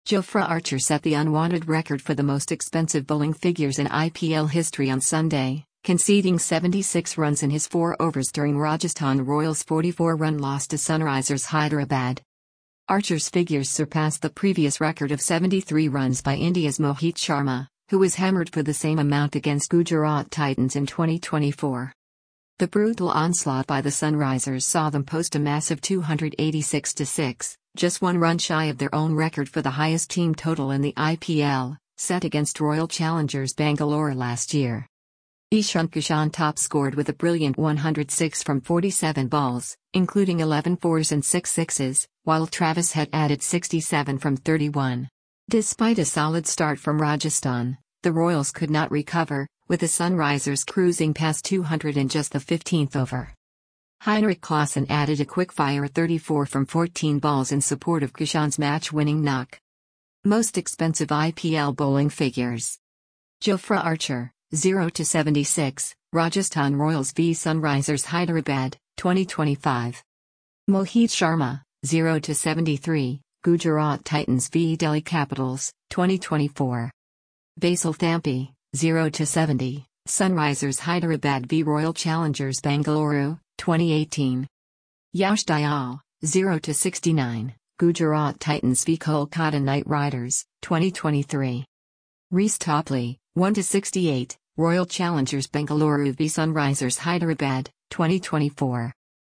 Jofra Archer set the unwanted record for the most expensive bowling figures in IPL history on Sunday, conceding 76 runs in his 4 overs during Rajasthan Royals' 44-run loss to Sunrisers Hyderabad. Archer's figures surpassed the previous record of 73 runs by India's Mohit Sharma, who was hammered for the same amount against Gujarat Titans in 2024. The brutal onslaught by the Sunrisers saw them post a massive 286-6, just 1 run shy of their own record for the highest team total in the IPL, set against Royal Challengers Bangalore last year. Ishan Kishan top-scored with a brilliant 106 from 47 balls, including 11 fours and 6 sixes, while Travis Head added 67 from 31. Despite a solid start from Rajasthan, the Royals could not recover, with the Sunrisers cruising past 200 in just the 15th over. Heinrich Klaasen added a quick-fire 34 from 14 balls in support of Kishan's match-winning knock. Most expensive IPL bowling figures. Jofra Archer, 0-76, Rajasthan Royals v Sunrisers Hyderabad, 2025. Mohit Sharma, 0-73, Gujarat Titans v Delhi Capitals, 2024. Basil Thampi, 0-70, Sunrisers Hyderabad v Royal Challengers Bengaluru, 2018. Yash Dayal, 0-69, Gujarat Titans v Kolkata Knight Riders, 2023. Reece Topley, 1-68, Royal Challengers Bengaluru v Sunrisers Hyderabad, 2024.